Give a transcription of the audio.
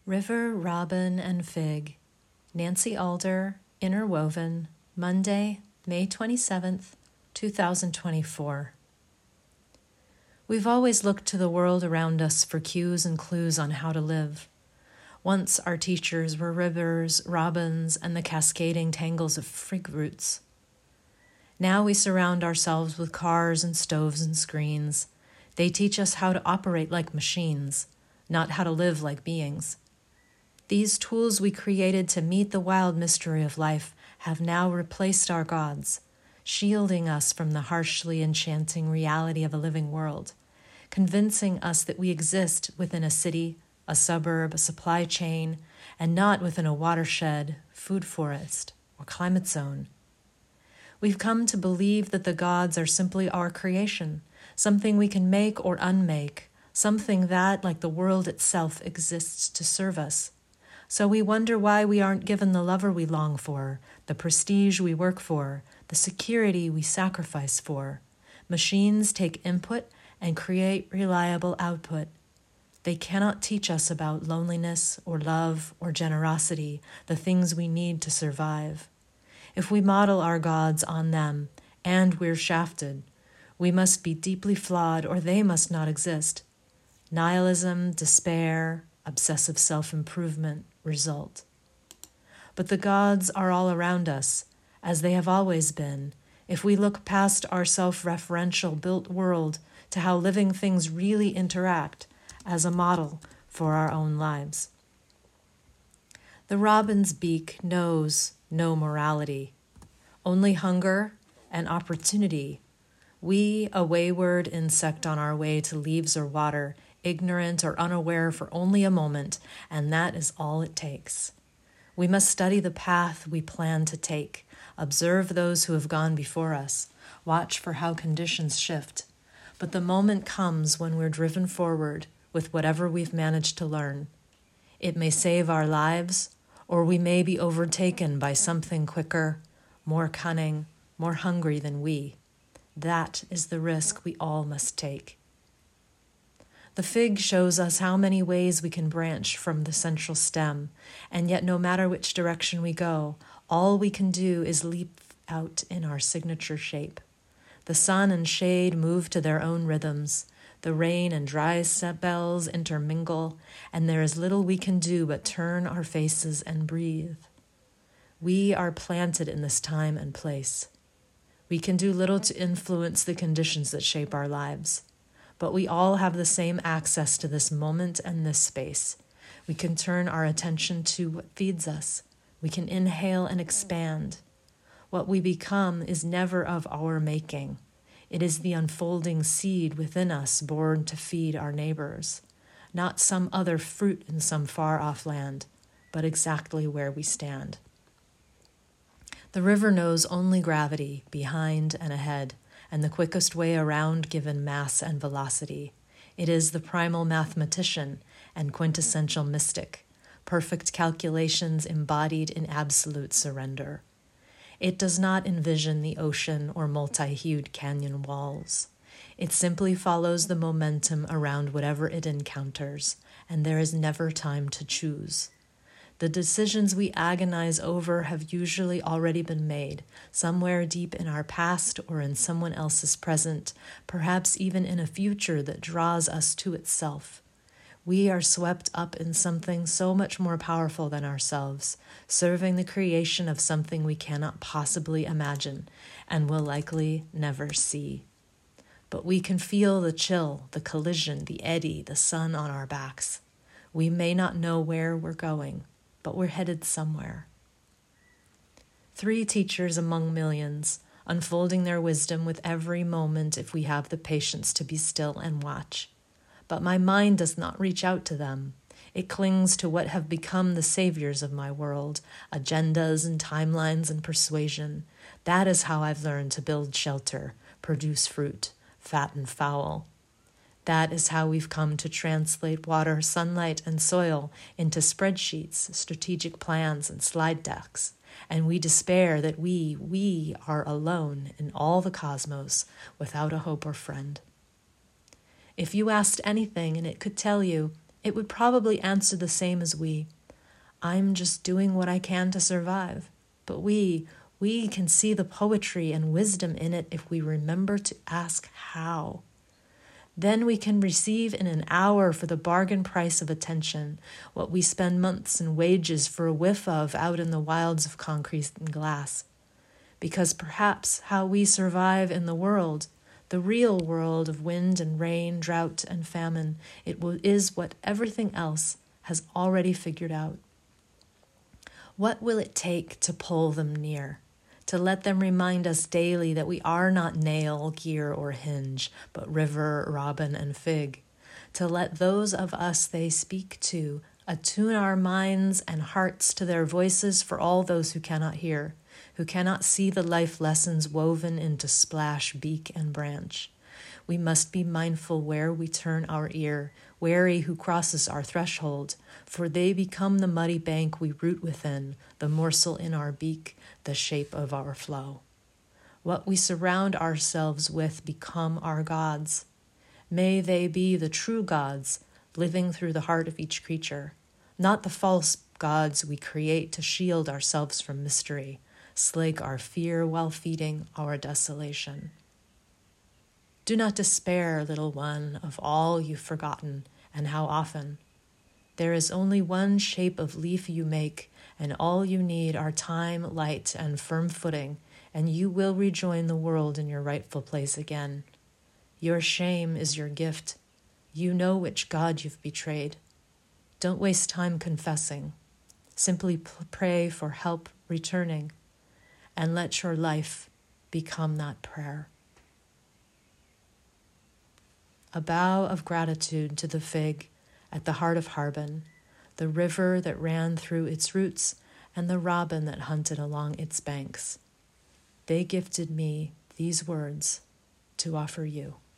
River, Robin, and Fig, Nancy Alder, Interwoven, Monday, May 27th, 2024. We've always looked to the world around us for cues and clues on how to live. Once our teachers were rivers, robins, and the cascading tangles of fig roots. Now we surround ourselves with cars and stoves and screens. They teach us how to operate like machines, not how to live like beings. These tools we created to meet the wild mystery of life have now replaced our gods, shielding us from the harshly enchanting reality of a living world, convincing us that we exist within a city, a suburb, a supply chain, and not within a watershed, food forest, or climate zone. We've come to believe that the gods are simply our creation, something we can make or unmake, something that, like the world itself, exists to serve us. So we wonder why we aren't given the lover we long for, the prestige we work for, the security we sacrifice for. Machines take input and create reliable output. They cannot teach us about loneliness or love or generosity, the things we need to survive. If we model our gods on them, and we're shafted, we must be deeply flawed or they must not exist. Nihilism, despair, obsessive self-improvement result. But the gods are all around us, as they have always been, if we look past our self-referential built world to how living things really interact as a model for our own lives. The robin's beak knows no morality, only hunger and opportunity. We, a wayward insect on our way to leaves or water, ignorant or unaware for only a moment, and that is all it takes. We must study the path we plan to take, observe those who have gone before us, watch for how conditions shift. But the moment comes when we're driven forward with whatever we've managed to learn. It may save our lives, or we may be overtaken by something quicker, more cunning, more hungry than we. That is the risk we all must take. The fig shows us how many ways we can branch from the central stem, and yet no matter which direction we go, all we can do is leap out in our signature shape. The sun and shade move to their own rhythms. The rain and dry spells intermingle, and there is little we can do but turn our faces and breathe. We are planted in this time and place. We can do little to influence the conditions that shape our lives, but we all have the same access to this moment and this space. We can turn our attention to what feeds us. We can inhale and expand. What we become is never of our making. It is the unfolding seed within us born to feed our neighbors, not some other fruit in some far-off land, but exactly where we stand. The river knows only gravity, behind and ahead, and the quickest way around given mass and velocity. It is the primal mathematician and quintessential mystic, perfect calculations embodied in absolute surrender. It does not envision the ocean or multi-hued canyon walls. It simply follows the momentum around whatever it encounters, and there is never time to choose. The decisions we agonize over have usually already been made, somewhere deep in our past or in someone else's present, perhaps even in a future that draws us to itself. We are swept up in something so much more powerful than ourselves, serving the creation of something we cannot possibly imagine and will likely never see. But we can feel the chill, the collision, the eddy, the sun on our backs. We may not know where we're going, but we're headed somewhere. 3 teachers among millions, unfolding their wisdom with every moment if we have the patience to be still and watch. But my mind does not reach out to them. It clings to what have become the saviors of my world, agendas and timelines and persuasion. That is how I've learned to build shelter, produce fruit, fat and foul. That is how we've come to translate water, sunlight, and soil into spreadsheets, strategic plans, and slide decks. And we despair that we are alone in all the cosmos without a hope or friend. If you asked anything and it could tell you, It would probably answer the same as we. I'm just doing what I can to survive. But we can see the poetry and wisdom in it if we remember to ask how. Then we can receive in an hour for the bargain price of attention what we spend months in wages for a whiff of out in the wilds of concrete and glass. Because perhaps how we survive in the world, the real world of wind and rain, drought and famine, is what everything else has already figured out. What will it take to pull them near? To let them remind us daily that we are not nail, gear, or hinge, but river, robin, and fig. To let those of us they speak to attune our minds and hearts to their voices for all those who cannot hear, who cannot see the life lessons woven into splash, beak, and branch. We must be mindful where we turn our ear, wary who crosses our threshold, for they become the muddy bank we root within, the morsel in our beak, the shape of our flow. What we surround ourselves with become our gods. May they be the true gods, living through the heart of each creature, not the false gods we create to shield ourselves from mystery, slake our fear while feeding our desolation. Do not despair, little one, of all you've forgotten, and how often. There is only one shape of leaf you make, and all you need are time, light, and firm footing, and you will rejoin the world in your rightful place again. Your shame is your gift. You know which God you've betrayed. Don't waste time confessing. Simply pray for help returning, and let your life become that prayer. A bow of gratitude to the fig at the heart of Harbin, the river that ran through its roots, and the robin that hunted along its banks. They gifted me these words to offer you.